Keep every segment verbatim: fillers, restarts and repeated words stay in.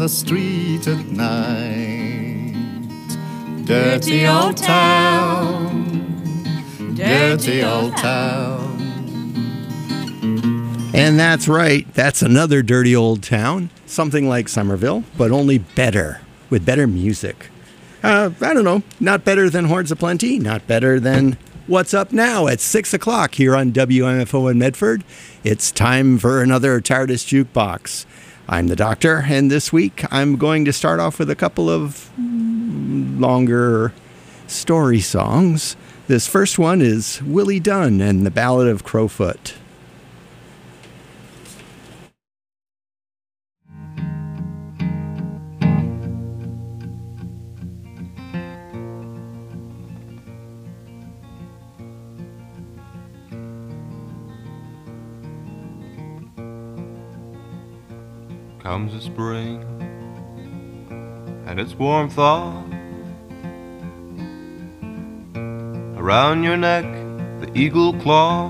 the street at night. Dirty old town, dirty old town. And that's right, that's another dirty old town, something like Somerville, but only better, with better music. Uh, I don't know, not better than Horns of Plenty, not better than What's Up Now at six o'clock here on W M F O in Medford. It's time for another TARDIS Jukebox. I'm the Doctor, and this week I'm going to start off with a couple of longer story songs. This first one is Willie Dunn and the Ballad of Crowfoot. Comes the spring, and its warm thaw. Around your neck, the eagle claw.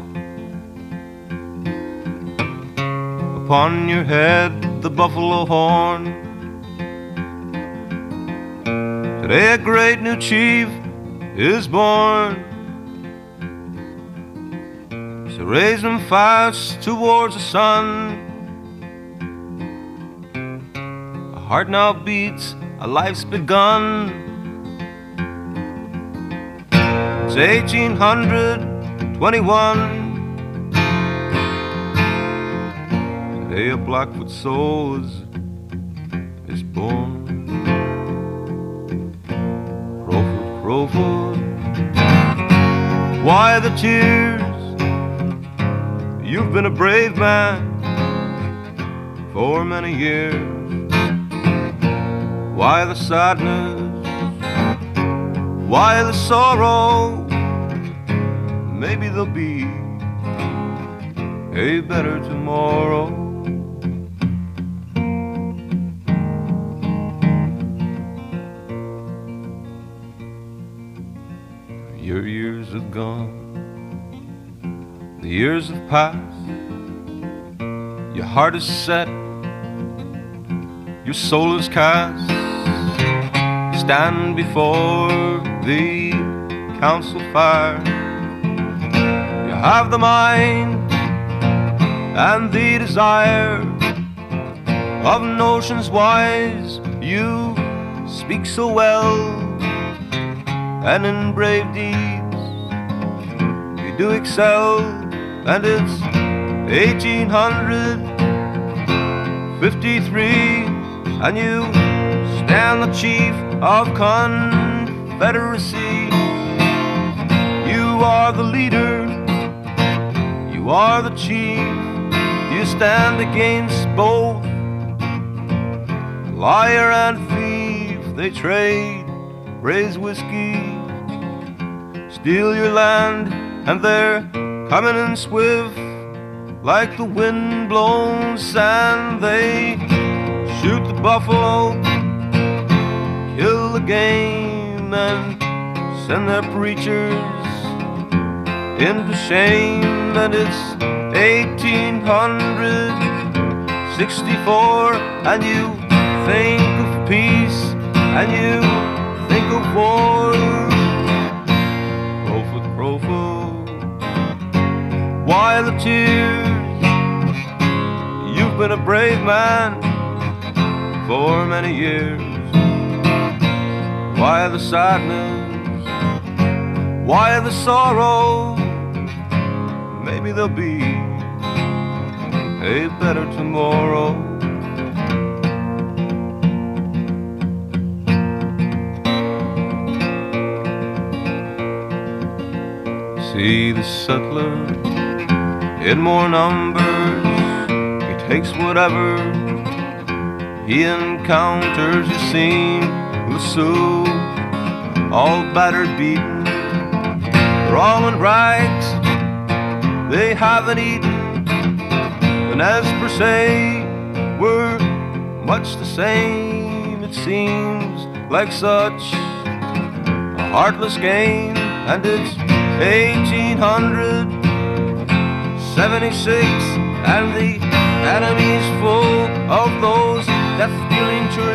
Upon your head, the buffalo horn. Today a great new chief is born. So raise them fast towards the sun. Heart now beats, a life's begun. It's eighteen twenty-one. Today a Blackfoot soul is, is born. Crowfoot, Crowfoot, why the tears? You've been a brave man for many years. Why the sadness? Why the sorrow? Maybe there'll be a better tomorrow. Your years have gone, the years have passed. Your heart is set, your soul is cast. Stand before the council fire. You have the mind and the desire of notions wise. You speak so well, and in brave deeds you do excel. And it's eighteen fifty-three, and you stand the chief of Confederacy. You are the leader, you are the chief. You stand against both liar and thief. They trade, raise whiskey, steal your land, and they're coming in swift like the wind-blown sand. They shoot the buffalo, kill the game, and send their preachers into shame. And it's eighteen sixty-four, and you think of peace, and you think of war. Crowfoot, Crowfoot, why the tears? You've been a brave man for many years. Why the sadness? Why the sorrow? Maybe there'll be a better tomorrow. See the settler in more numbers. He takes whatever he encounters. You seen the Sioux, all battered, beaten. They're all in rags, they haven't eaten. And as per se, we're much the same. It seems like such a heartless game. And it's eighteen seventy-six, and the enemy's full of those death-dealing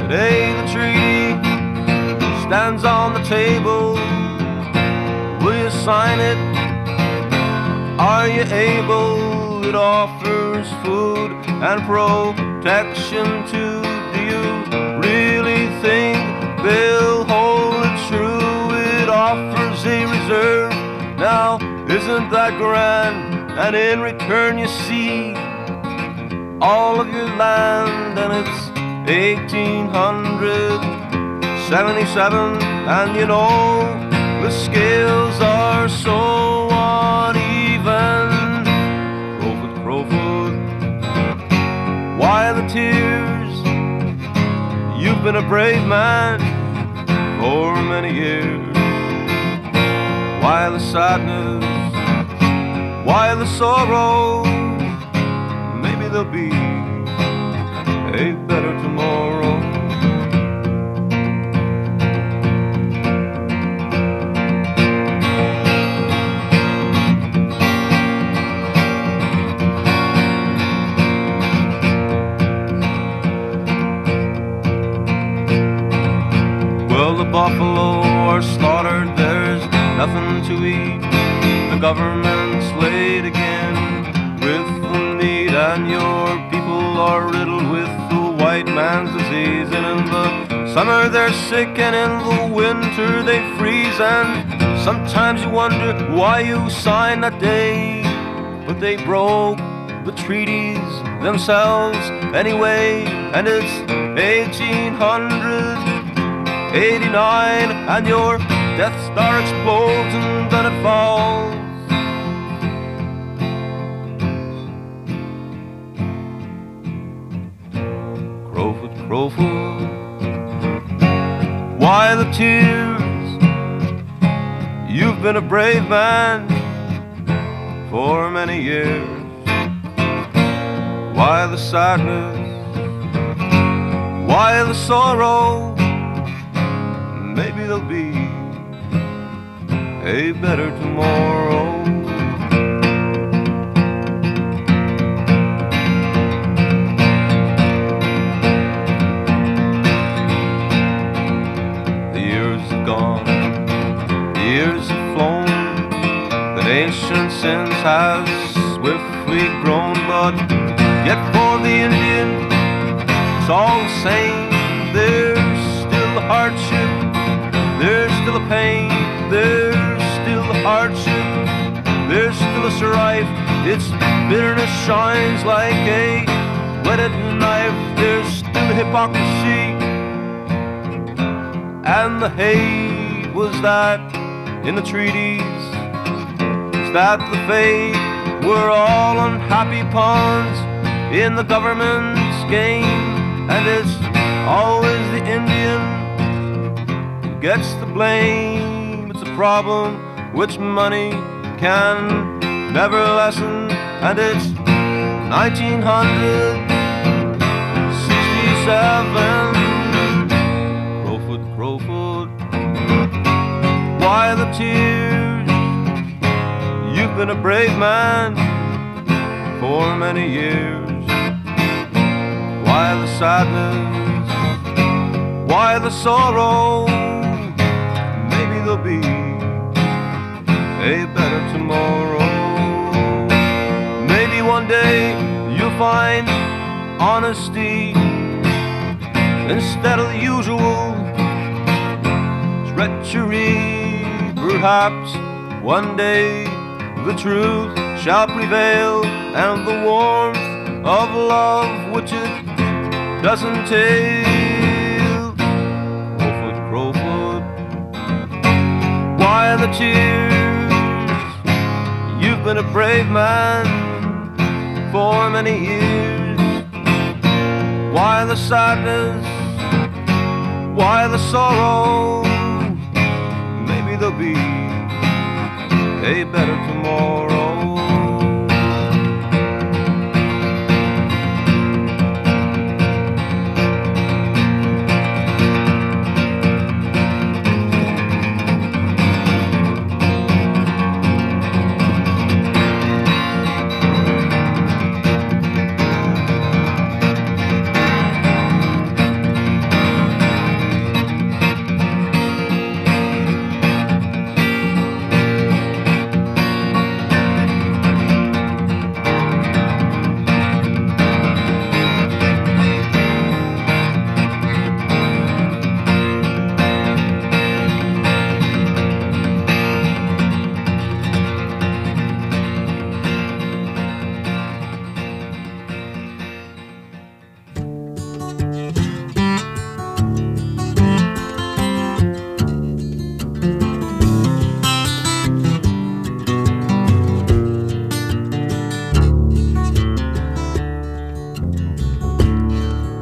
Today the treaty stands on the table. Will you sign it? Are you able? It offers food and protection too. Do you really think they'll hold it true? It offers a reserve. Now, isn't that grand? And in return you see all of your land, and it's eighteen seventy-seven, and you know the scales are so uneven. Crowfoot, Crowfoot, why the tears? You've been a brave man for many years. Why the sadness? Why the sorrow? Maybe there'll be a better tomorrow. Well, the buffalo are slaughtered, there's nothing to eat. The government's laid again with the meat, and your people are riddled with the white man's disease. And in the summer they're sick, and in the winter they freeze. And sometimes you wonder why you signed that day, but they broke the treaties themselves anyway. And it's eighteen eighty-nine, and your Death Star explodes and then it falls. Crowfoot, Crowfoot, why the tears? You've been a brave man for many years. Why the sadness? Why the sorrow? Maybe there'll be a better tomorrow. The years have gone, the years have flown, the nation since has swiftly grown. But yet for the Indian, it's all the same. There's still a hardship, there's still a pain, there's still a hardship, there's still a strife. Its bitterness shines like a whetted knife. There's still hypocrisy, and the hate was that in the treaties. Is that the fate? We're all unhappy pawns in the government's game, and it's always the Indian gets the blame. It's a problem which money can never lessen, and it's nineteen sixty-seven. Crowfoot, Crowfoot, why the tears? You've been a brave man for many years. Why the sadness? Why the sorrow? There'll be a better tomorrow. Maybe one day you'll find honesty instead of the usual treachery. Perhaps one day the truth shall prevail, and the warmth of love which it doesn't tell. Crowfoot, Crowfoot, why the tears? You've been a brave man for many years. Why the sadness? Why the sorrow? Maybe there'll be a better tomorrow.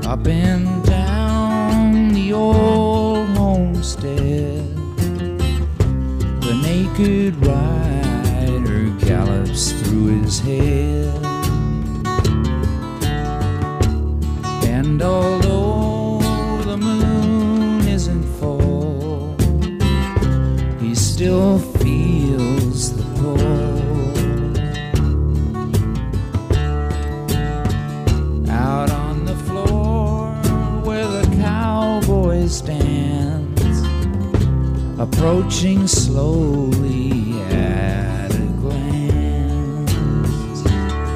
Up and down the old homestead, the naked rider gallops through his head. And although the moon isn't full, he still feels the pull. Out on the floor where the cowboy stands, approaching slowly at a glance,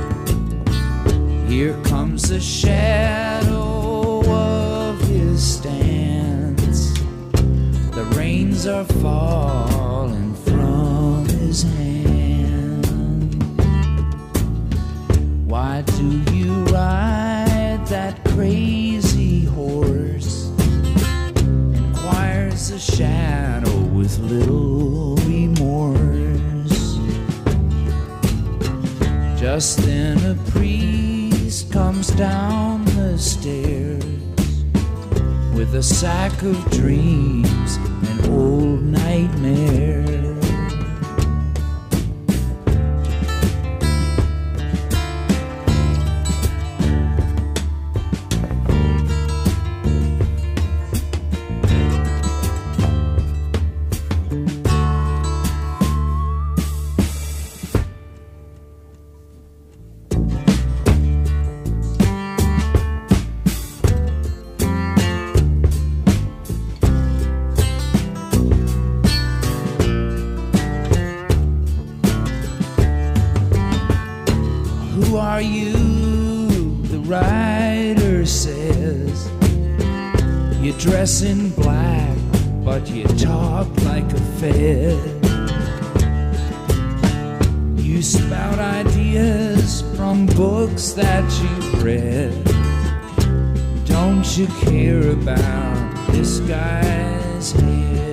here comes the shadow of his stance. The reins are falling from his hand. Why do you ride that crazy horse? Inquires the shadow with little remorse. Just then a priest comes down the stairs with a sack of dreams and old nightmares. Who are you? The rider says. You dress in black, but you talk like a fed. You spout ideas from books that you've read. Don't you care about this guy's head?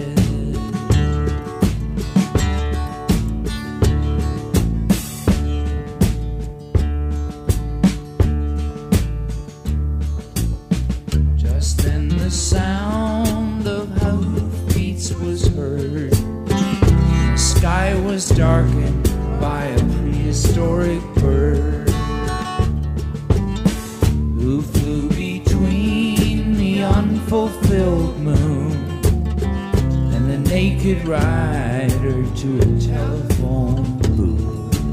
Just then the sound of hoofbeats was heard. The sky was darkened by a prehistoric bird who flew between the unfulfilled moon and the naked rider to a telephone booth.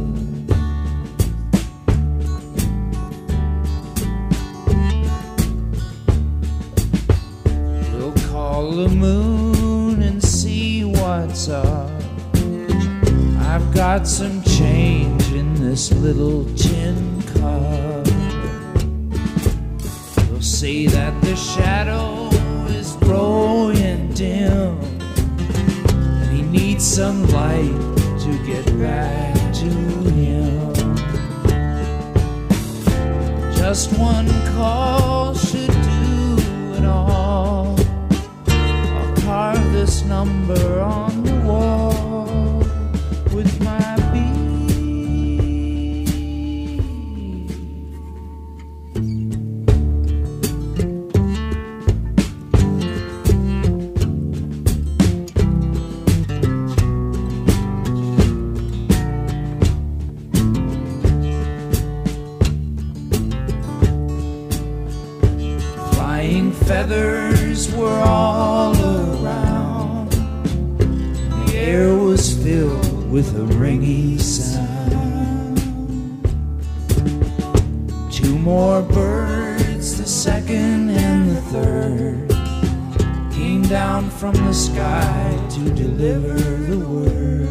We'll call the moon and see what's up. I've got some change in this little tin cup. They'll say that the shadow is growing dim and he needs some light to get back to him. Just one call should do it all. I'll carve this number on the wall with my beat. Flying feathers were all around. The air was filled with a ringing sound. Two more birds, the second and the third, came down from the sky to deliver the word.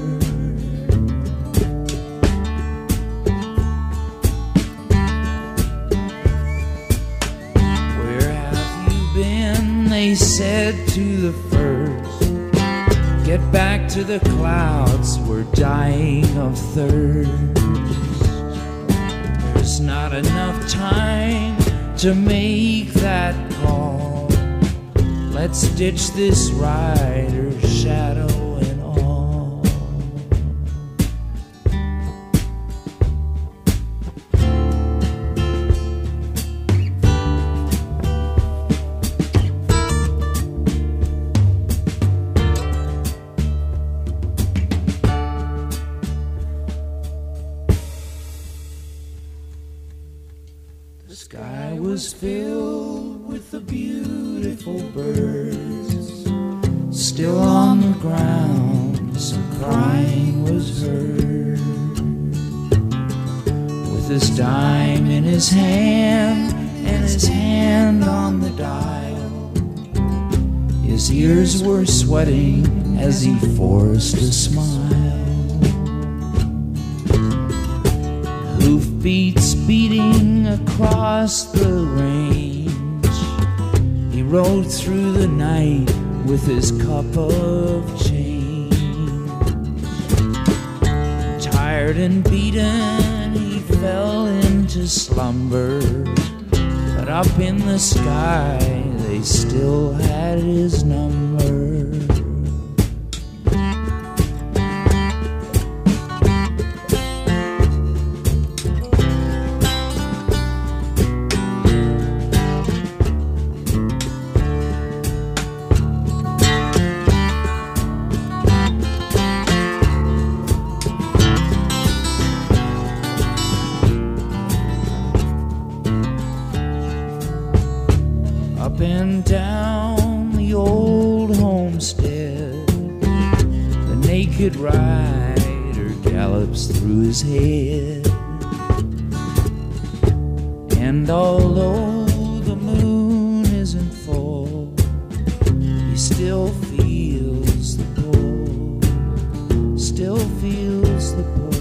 Where have you been? They said to the first. Get back to the clouds, we're dying of thirst. There's not enough time to make that call. Let's ditch this rider's shadow and all. sky was filled with the beautiful birds. Still on the ground, some crying was heard. With his dime in his hand and his hand on the dial, his ears were sweating as he forced a smile. Hoofbeats beating across the range, he rode through the night with his cup of change. Tired and beaten, he fell into slumber, but up in the sky they still had his number. Up and down the old homestead, the naked rider gallops through his head. And although the moon isn't full, he still feels the pull, still feels the pull,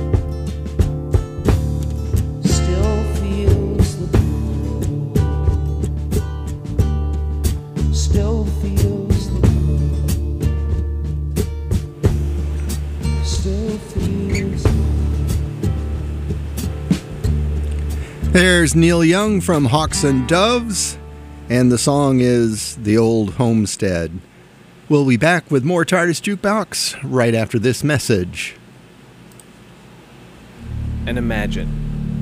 still feels the pull. Still feels the pull. Still feels the pull. There's Neil Young from Hawks and Doves, and the song is The Old Homestead. We'll be back with more TARDIS Jukebox right after this message. And imagine.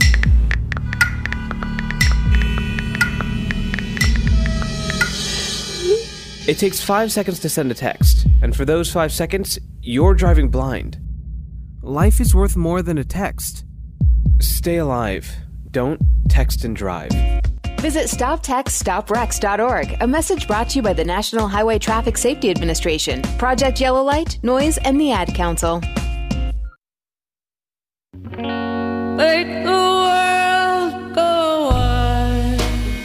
It takes five seconds to send a text, and for those five seconds, you're driving blind. Life is worth more than a text. Stay alive. Don't text and drive. Visit stop text stop wrecks dot org, a message brought to you by the National Highway Traffic Safety Administration, Project Yellow Light, Noise, and the Ad Council. Make the world go wide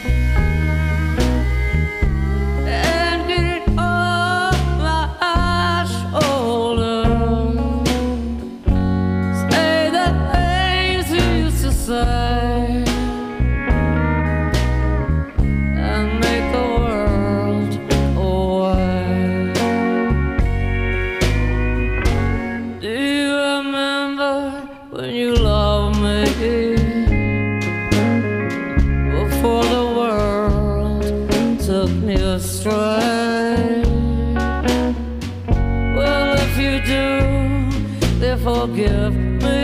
and get it off my shoulder. Say the things you used to say and make the world go wide. Do you remember when you loved me before the world took me astray? Well, if you do, then forgive me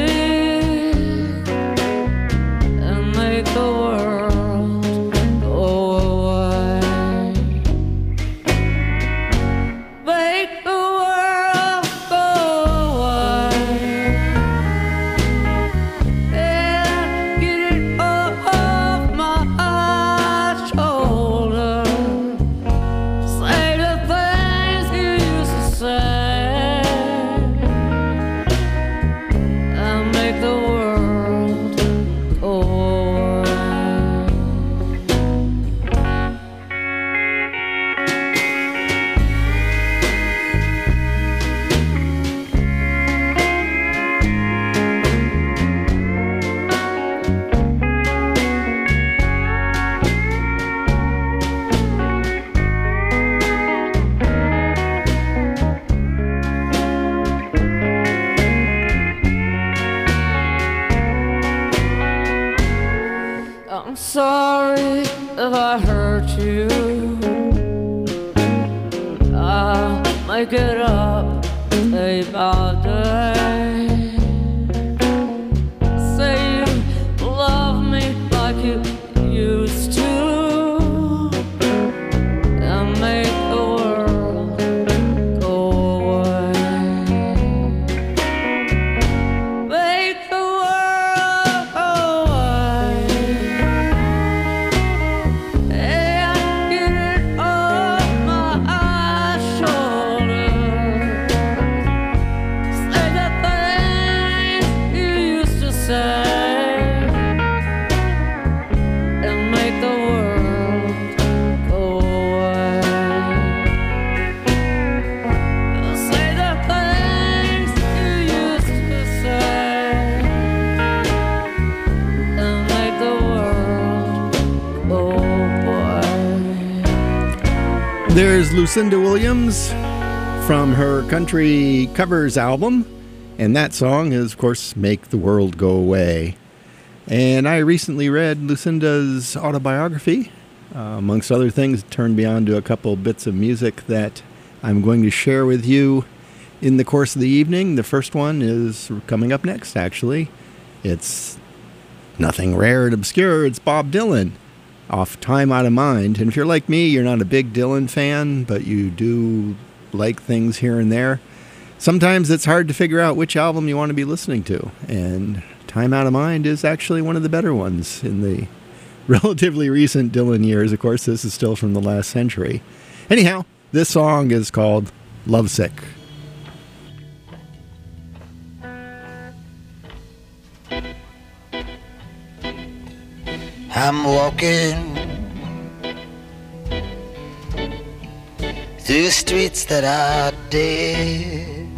and make the world go away. Make the world go away. And get it off my shoulder. Say the things you used to say and make the world go away. I'm sorry if I hurt you. I'll make it up day by day. Say you love me like you used to and make the world go away. Make the world go away. There's Lucinda Williams from her country covers album, and that song is, of course, Make the World Go Away. And I recently read Lucinda's autobiography. Uh, amongst other things, it turned me on to a couple bits of music that I'm going to share with you in the course of the evening. The first one is coming up next, actually. It's nothing rare and obscure. It's Bob Dylan, off Time Out of Mind. And if you're like me, you're not a big Dylan fan, but you do like things here and there. Sometimes it's hard to figure out which album you want to be listening to. And Time Out of Mind is actually one of the better ones in the relatively recent Dylan years. Of course, this is still from the last century. Anyhow, this song is called Lovesick. I'm walking through streets that are dead,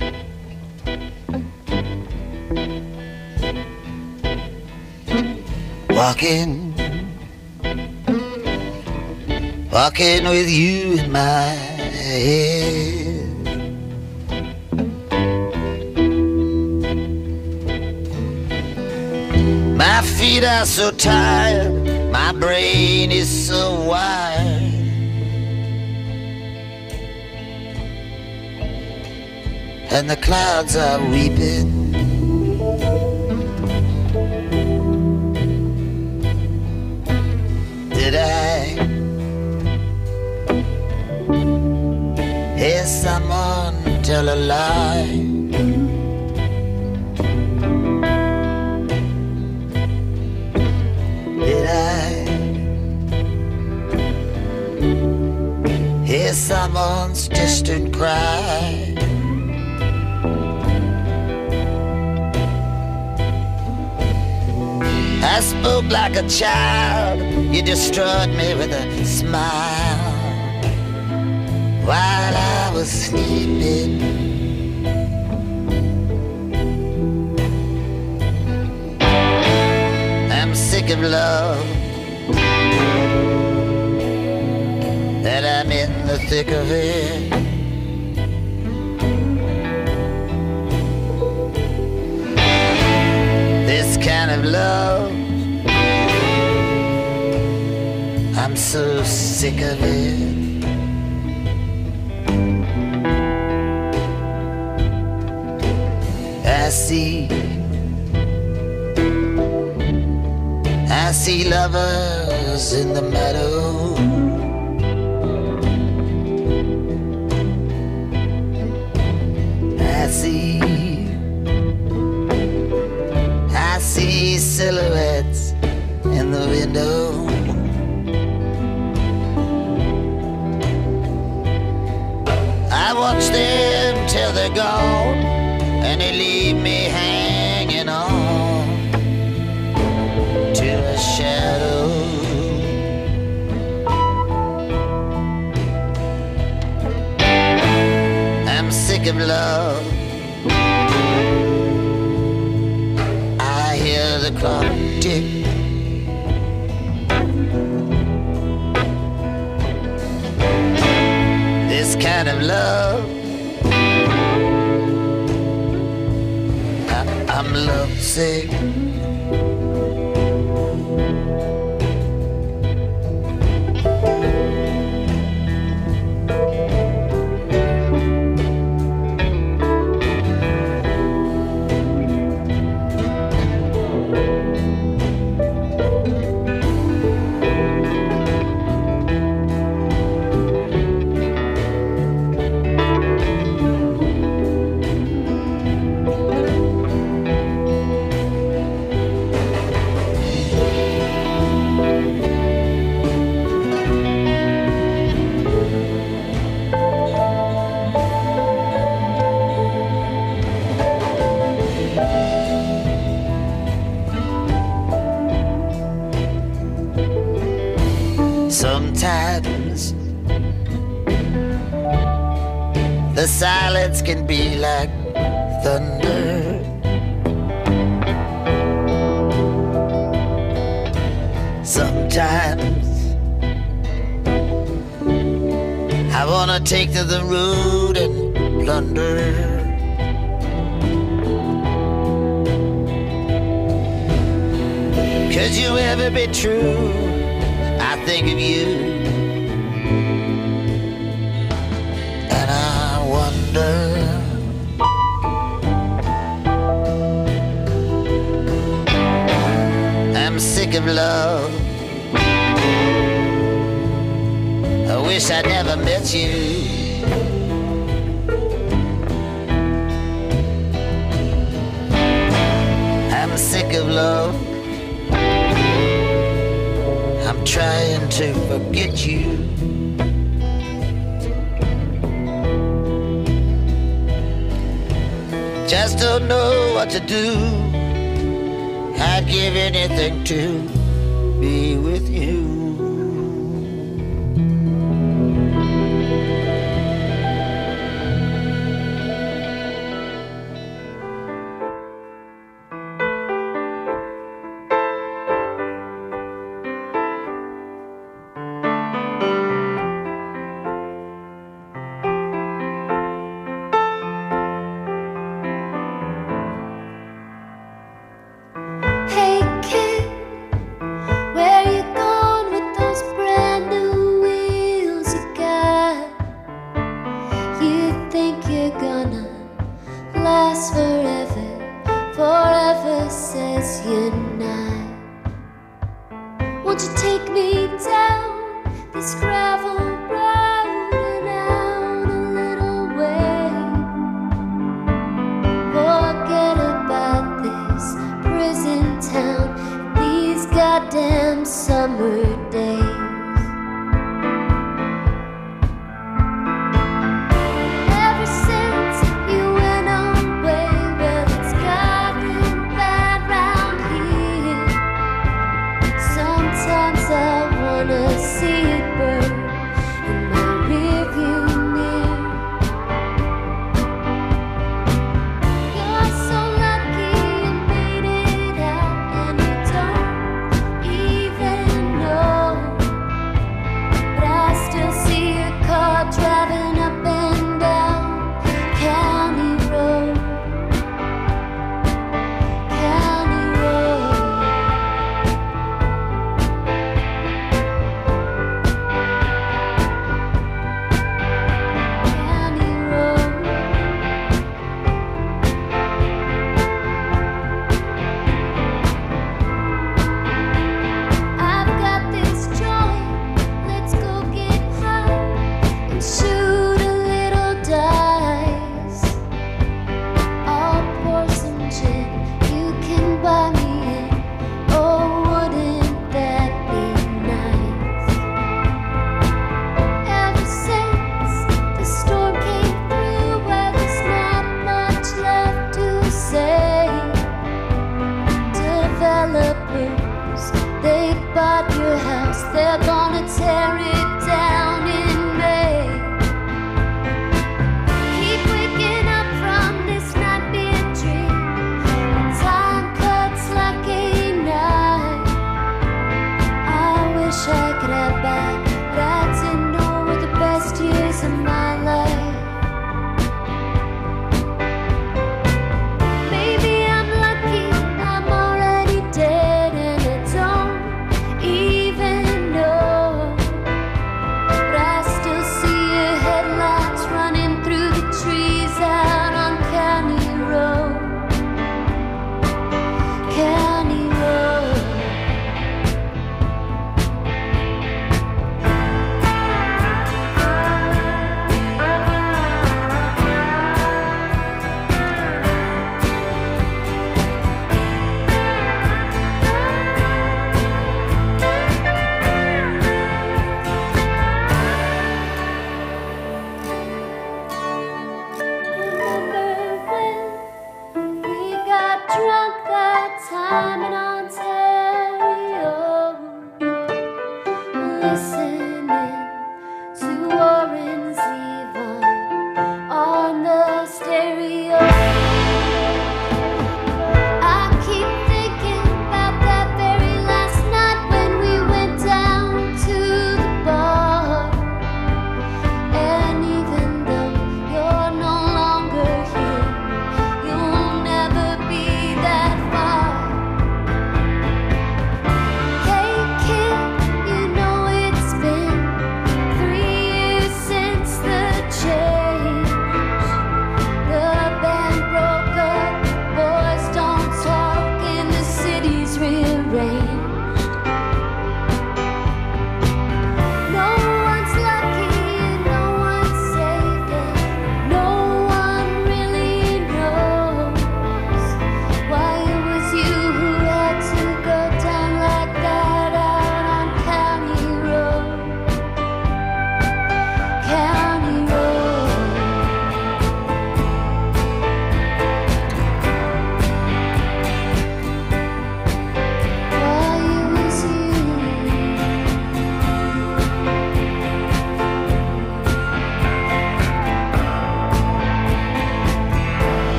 walking, walking with you in my head. My feet are so tired, my brain is so wired. And the clouds are weeping. Did I hear someone tell a lie? Did I hear someone's distant cry? I spoke like a child, you destroyed me with a smile while I was sleeping. I'm sick of love, that I'm in the thick of it. This kind of love, I'm so sick of it. I see, I see lovers in the meadow. I see, I see silhouettes in the window. I watch them till they're gone, and they leave me hanging on to a shadow. I'm sick of love, I hear the clock tick. This kind of love, I, I'm lovesick. Sometimes the silence can be like thunder. Sometimes I wanna take to the road and plunder. Could you ever be true? I think of you, and I wonder. I'm sick of love. I wish I never met you. I'm sick of love. I'm trying to forget you. Just don't know what to do. I'd give anything to be with you.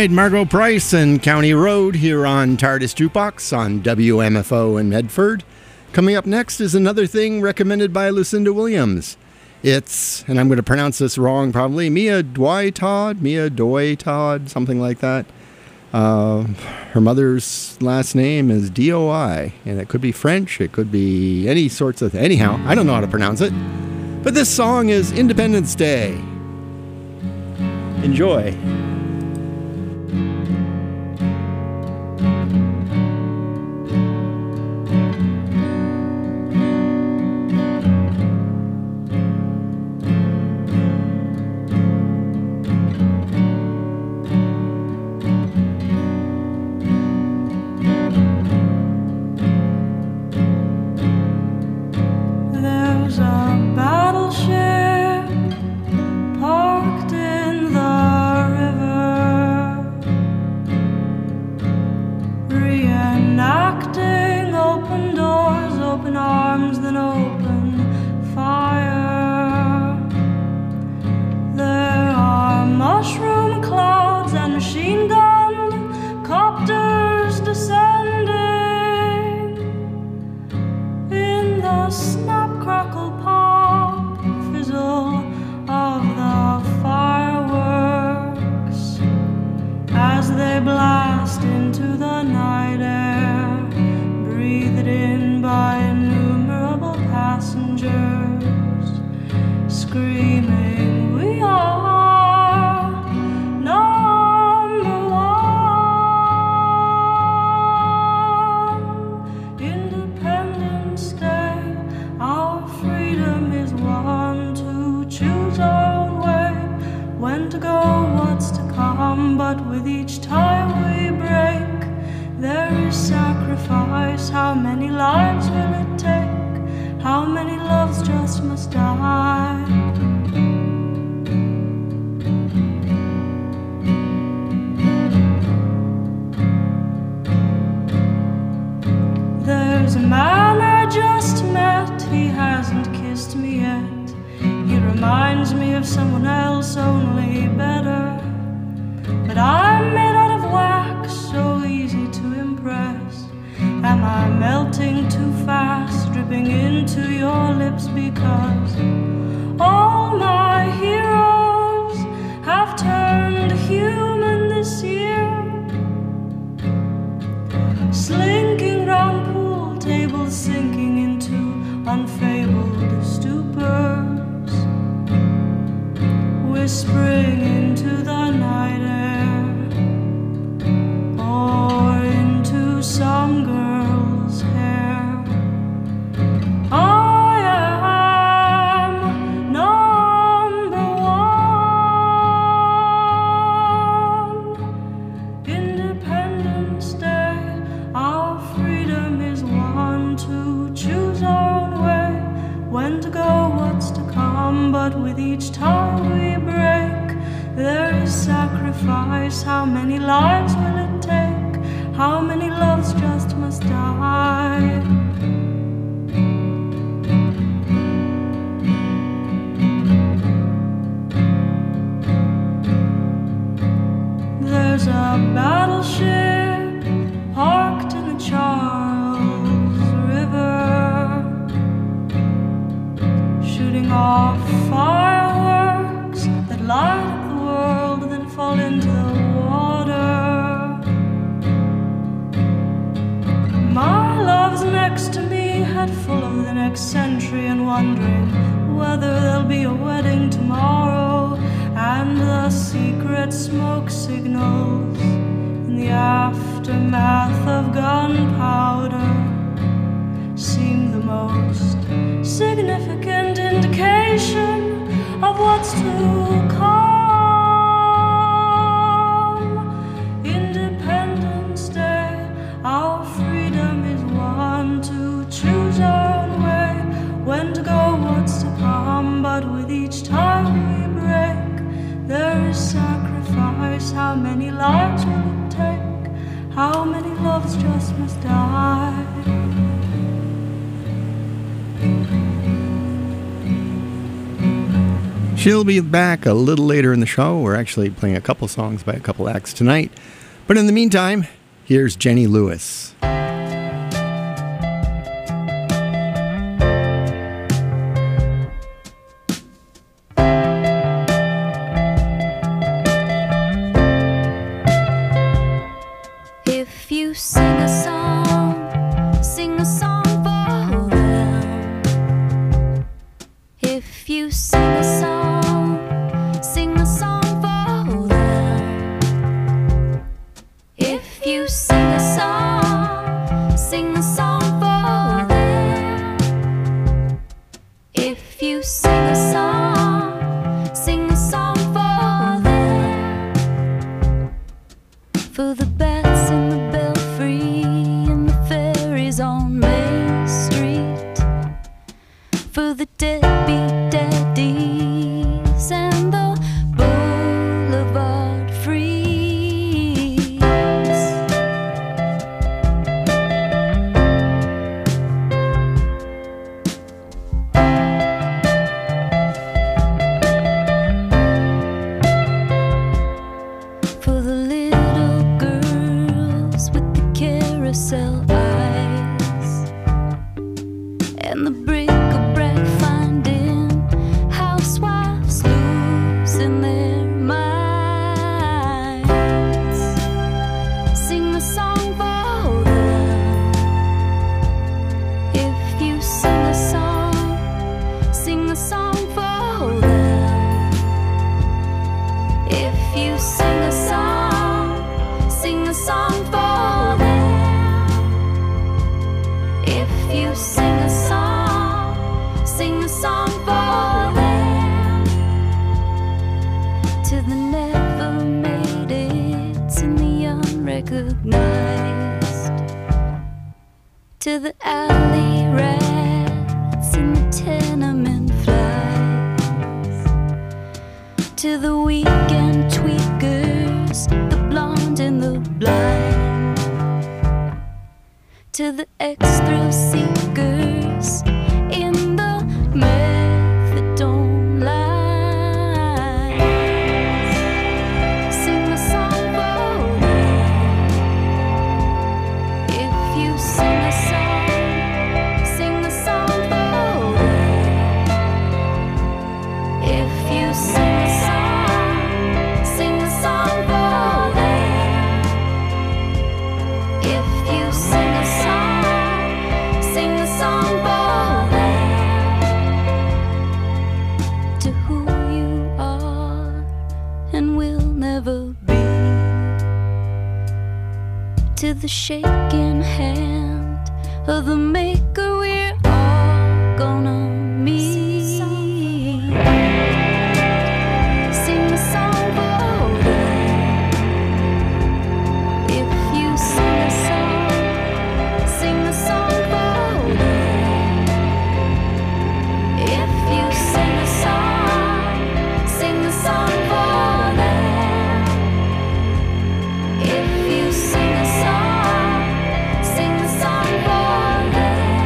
right, Margot Price and County Road here on TARDIS Jukebox on W M F O in Medford. Coming up next is another thing recommended by Lucinda Williams. It's, and I'm going to pronounce this wrong probably, Mia Doi Todd, Mia Doi Todd, something like that. Uh, her mother's last name is D O I, and it could be French, it could be any sorts of, anyhow, I don't know how to pronounce it. But this song is Independence Day. Enjoy. She'll be back a little later in the show. We're actually playing a couple songs by a couple acts tonight. But in the meantime, here's Jenny Lewis. If you sing a song, sing a song for them. If you sing a song, sing a song for them. If you sing a song, sing a song for them. If you sing a song, sing a song for them. For the bats in the belfry and the fairies on Main Street. For the deadbeat daddies and the boulevard freaks. For the little girls with the carousel eyes and the bric-a-brac finding housewives losing their minds. Sing a song for them. If you sing a song, sing a song for them. If you sing a song, sing a song for them. If you sing a song, sing a song for them. To the never made it and the unrecognized. To the alley rats and the tenement flies. To the weekend tweakers, the blonde and the blind. To the ex-thrill seekers in the methadone lines. Sing a song for them. If you sing a song, sing a song for them. If you sing a song, sing a song for them. If you sing a song, sing a song for them. To who you are and will never be. To the shaking hand of the maker we're all gonna meet. Sing a song for them. If you sing a song, sing a song for them. If you sing a song, sing a song for them. If you sing a song, sing a song for them.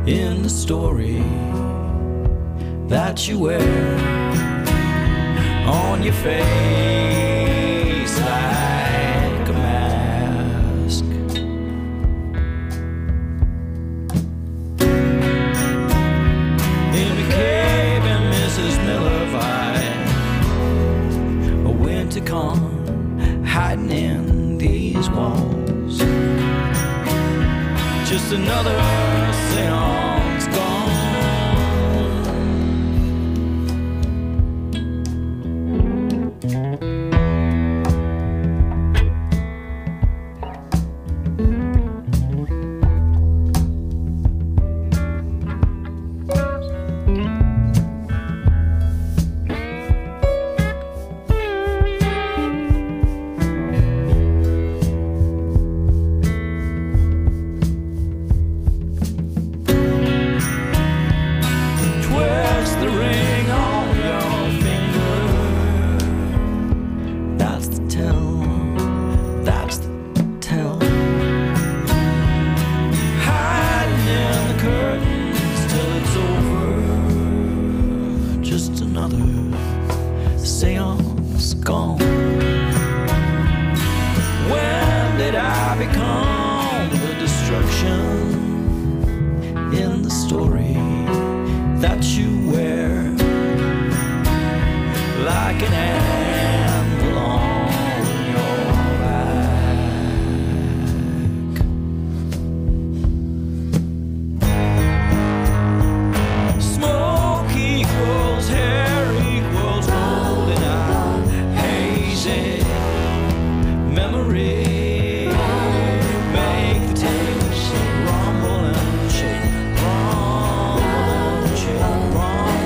in the story that you wear on your face like a mask. In a cave in Missus Miller Vine, a winter con hiding in these walls. Just another seance gone. Rumble and shake, rumble and shake, rumble.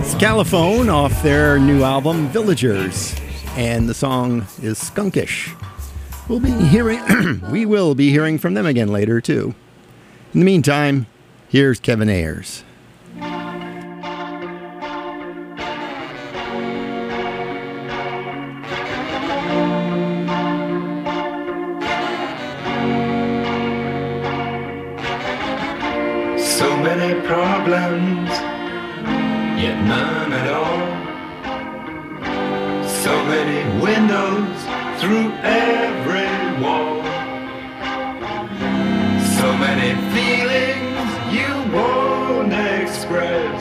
Caliphone off their new album Villagers, and the song is Skunkish. We'll be hearing we will be hearing from them again later too. In the meantime, here's Kevin Ayers. So many problems, yet none at all. So many windows through every wall. So many feelings you won't express.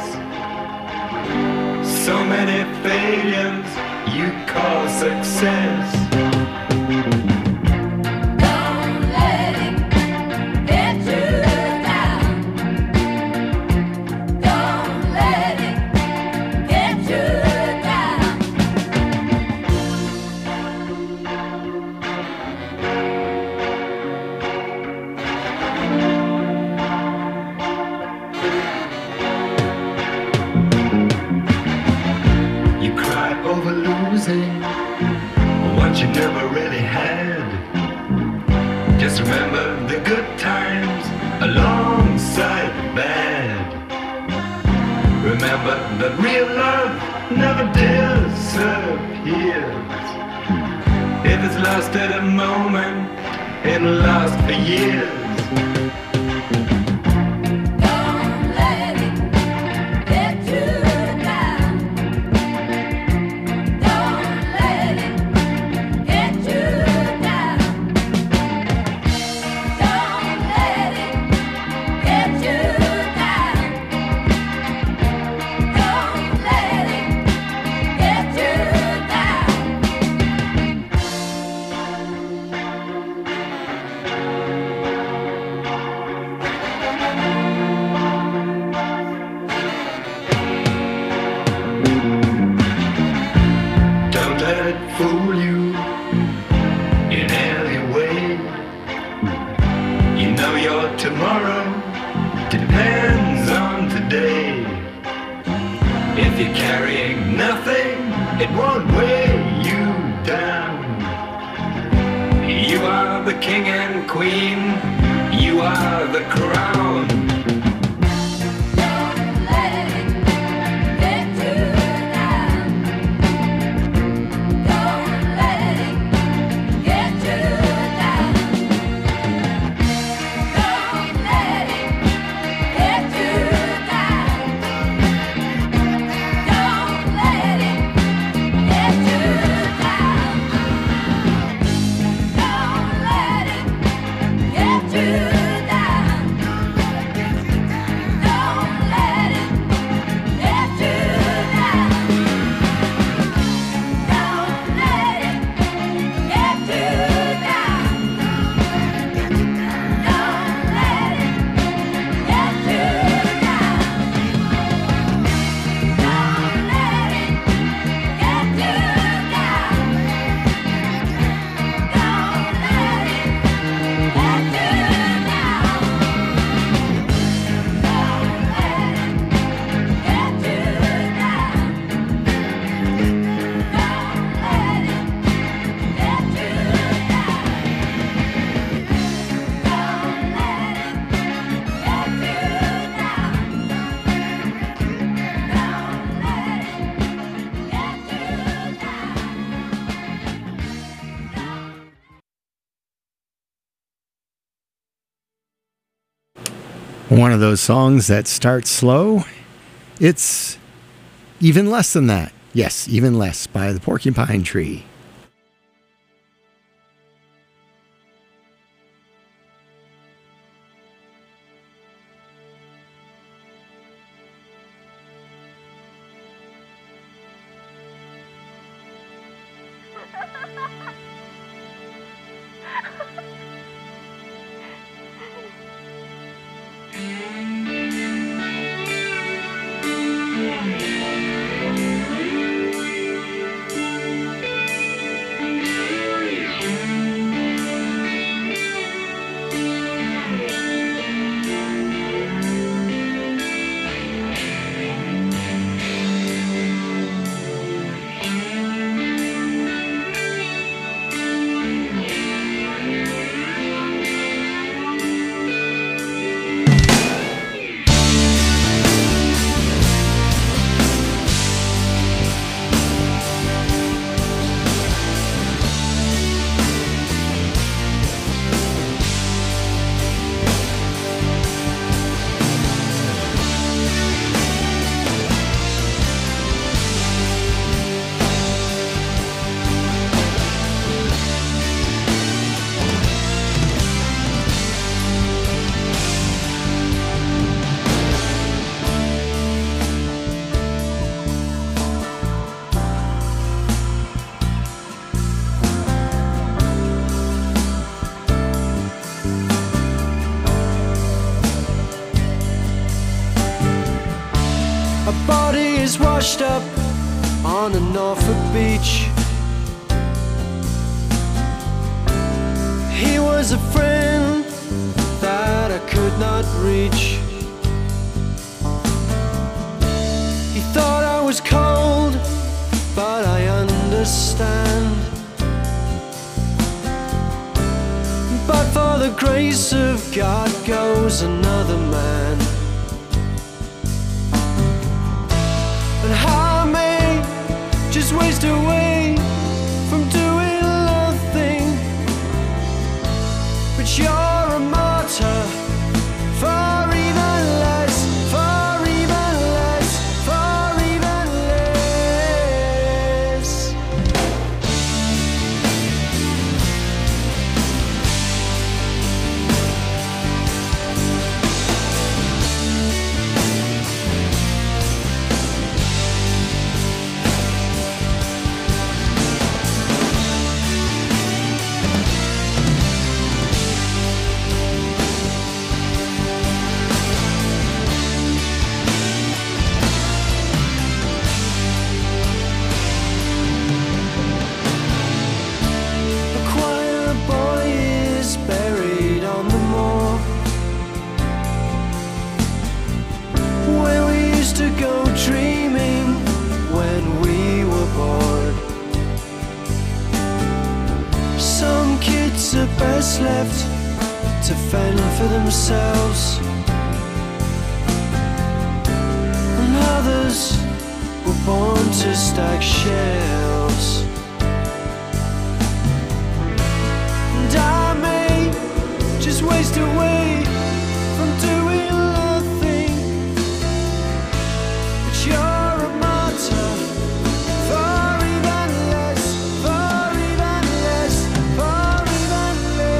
So many failures you call success. What you never really had. Just remember the good times alongside the bad. Remember that real love never disappears. If it's lost at a moment, it'll last for years. One of those songs that starts slow. It's Even Less Than That. Yes, Even Less by the Porcupine Tree. was washed up on a Norfolk beach. He was a friend that I could not reach. He thought I was cold, but I understand. But for the grace of God goes another man. And how I may just waste away from doing nothing, but you're a martyr for even less, for even less, for even less. A choir boy is buried on the moor where we used to go dreaming when we were bored. Some kids are best left to fend for themselves, and others were born to stack shelves. And I may just waste away from doing nothing, but you're a martyr for even less, for even less, for even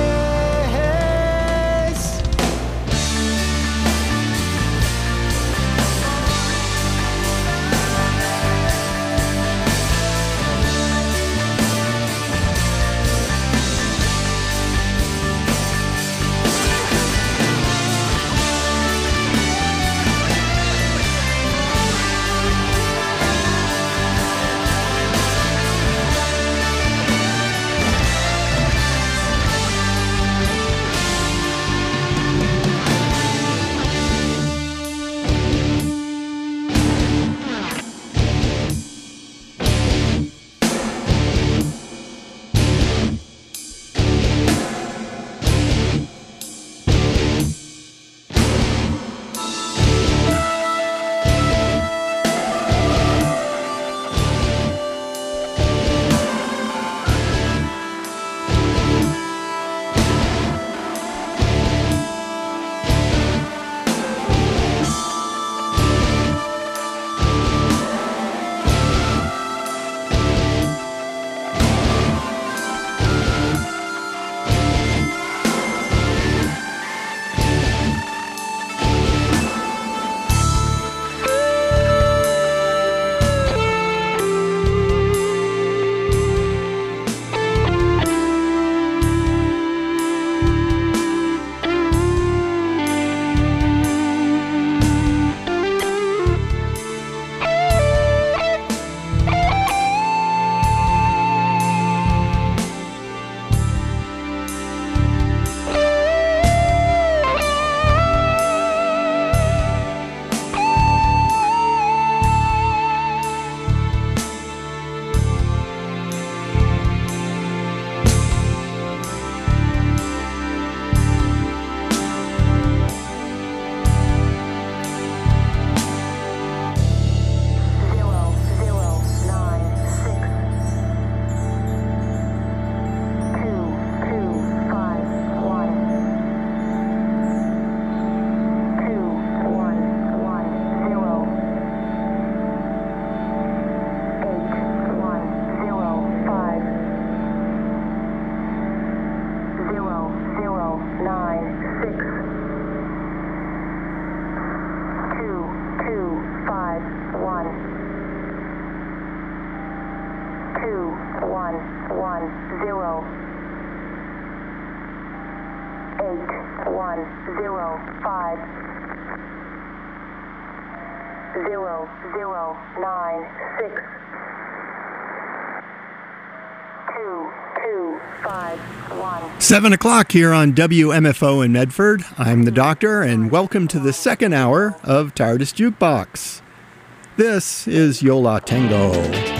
less. one zero five zero zero nine six two two five one. Seven o'clock here on W M F O in Medford. I'm the Doctor, and welcome to the second hour of Tardis Jukebox. This is Yola Tango.